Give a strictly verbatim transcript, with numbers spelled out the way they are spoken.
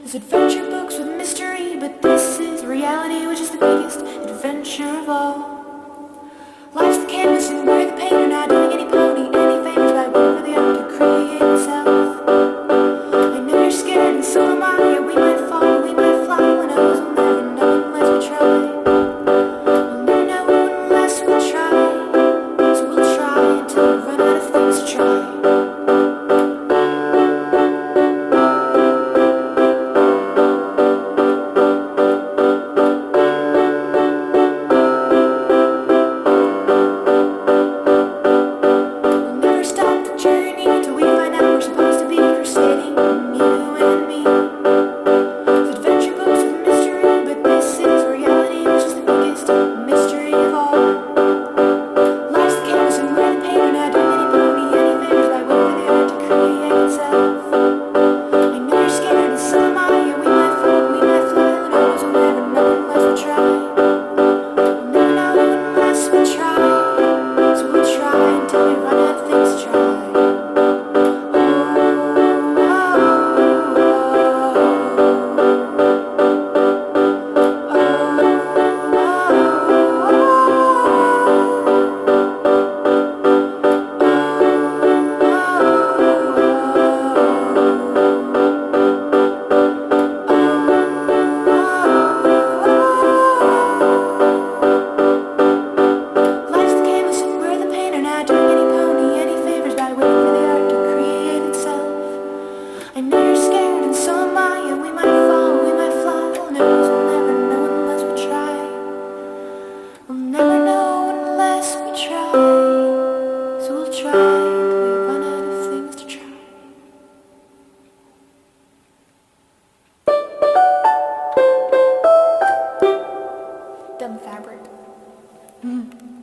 There's adventure books with mystery, but this is reality, which is the biggest adventure of all. Life's the canvas and we're the painter, not doing any pony, any favors by waiting for the art to create itself. I know you're scared and so am I, yeah, we might fall, we might fly, who knows, we'll never know unless we try. We'll never know unless we try, so we'll try until we run out of things to try. I know you're scared and so am I, and we might fall, we might fly, who knows, we'll never know unless we try. We'll never know unless we try, so we'll try till we run out of things to try. Dumb fabric. Mm.